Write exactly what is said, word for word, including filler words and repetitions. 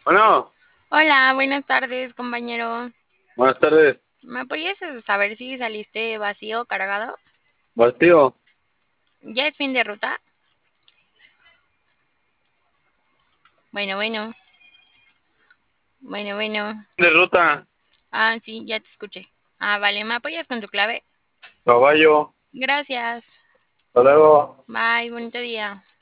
Bueno, Hola, buenas tardes, compañero. buenas tardes, ¿Me podrías saber si saliste vacío o cargado? Bastío. ¿Ya es fin de ruta? Bueno, bueno, bueno, bueno. De ruta, Ah, sí, ya te escuché. Ah, vale, ¿me apoyas con tu clave? caballo. Gracias. Hasta luego. Bye, bonito día.